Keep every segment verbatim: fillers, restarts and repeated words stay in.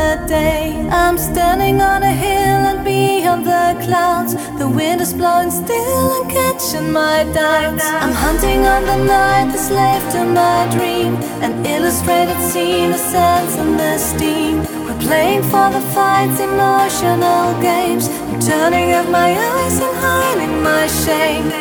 summer day. I'm standing on a hill and beyond the clouds, the wind is blowing still and catching my doubts. I'm hunting on the night that's left to my dream, an illustrated scene, the sands and the steam. We're playing for the fights, emotional games. I'm turning up my eyes and hiding my shame.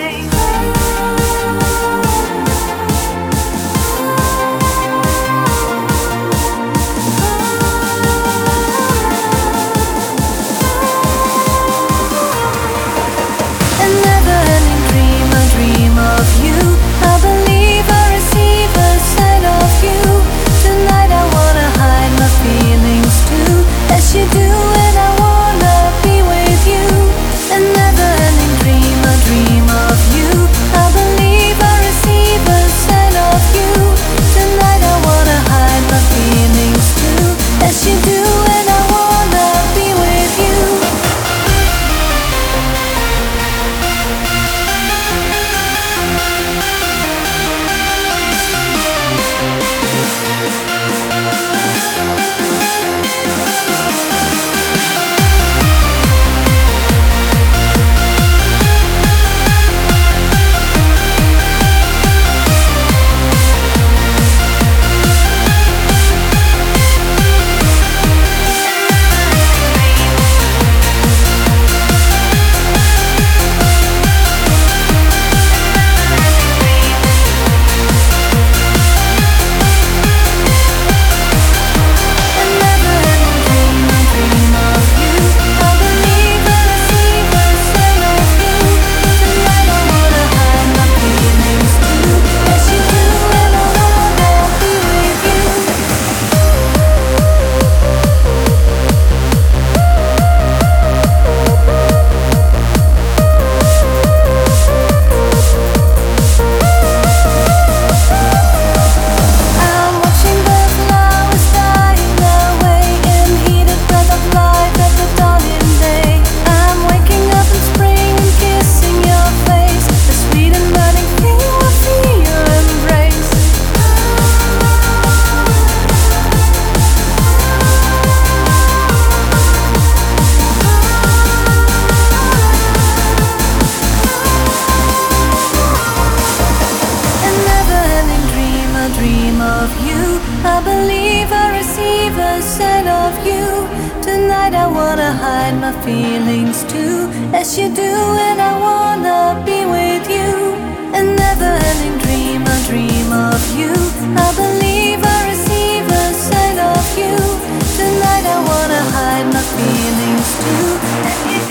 I believe I receive a sign of you. Tonight I wanna hide my feelings too, as you do, and I wanna be with you. A never-ending dream, I dream of you. I believe I receive a sign of you. Tonight I wanna hide my feelings too, as you do.